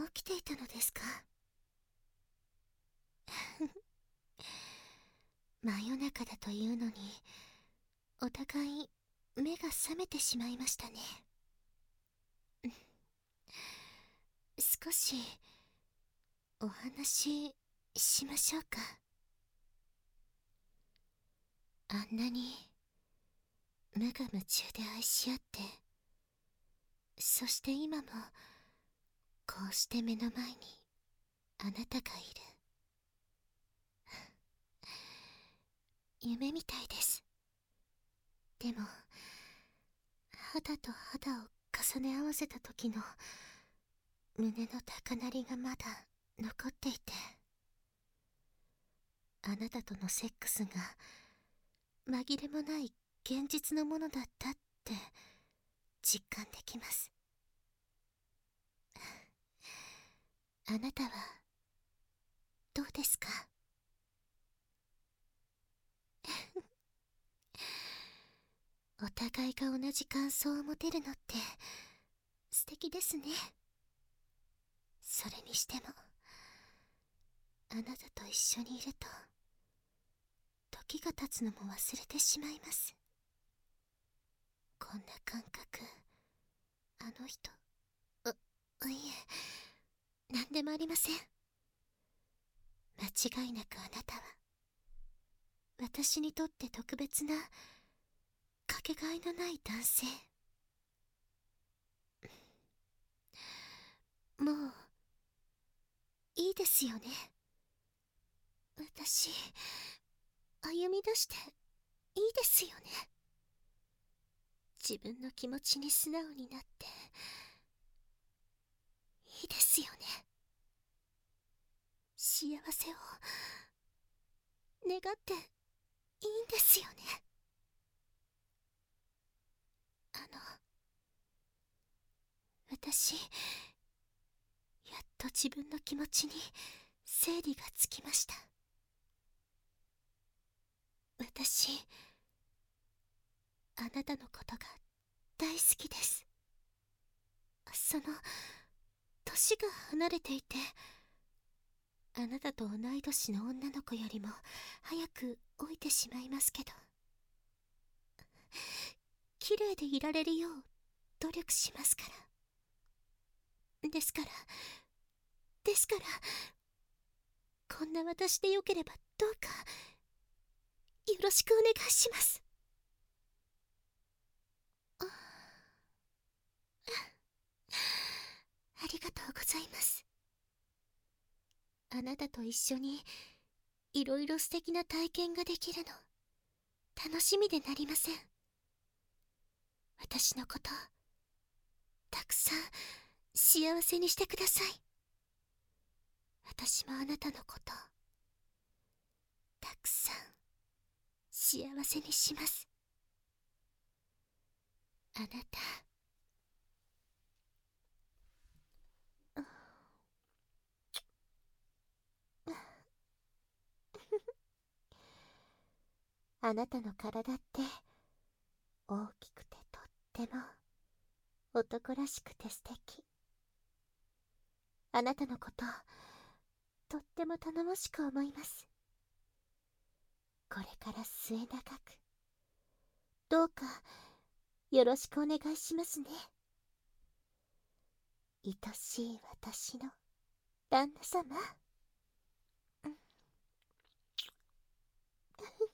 起きていたのですか？真夜中だというのに、お互い目が覚めてしまいましたね。少しお話ししましょうか。あんなに無我夢中で愛し合って、そして今もこうして目の前にあなたがいる。夢みたいです。でも肌と肌を重ね合わせた時の胸の高鳴りがまだ残っていて、あなたとのセックスが紛れもない現実のものだったって実感できます。あなたはどうですか？お互いが同じ感想を持てるのって素敵ですね。それにしてもあなたと一緒にいると時が経つのも忘れてしまいます。こんな感覚、あの人、いえ、なんでもありません。間違いなくあなたは私にとって特別なかけがえのない男性。もういいですよね。私歩み出していいですよね。自分の気持ちに素直になっていいですよね。幸せを願っていいんですよね。あの、私、やっと自分の気持ちに整理がつきました。私、あなたのことが大好きです。その、年が離れていて、あなたと同い年の女の子よりも早く老いてしまいますけど、綺麗でいられるよう努力しますから。ですから、こんな私でよければどうか、よろしくお願いします。あ、ありがとうございます。あなたと一緒にいろいろ素敵な体験ができるの楽しみでなりません。私のことたくさん幸せにしてください。私もあなたのことたくさん幸せにします。あなた、あなたの体って大きくてとっても男らしくて素敵。あなたのこととっても頼もしく思います。これから末永くどうかよろしくお願いしますね。愛しい私の旦那様。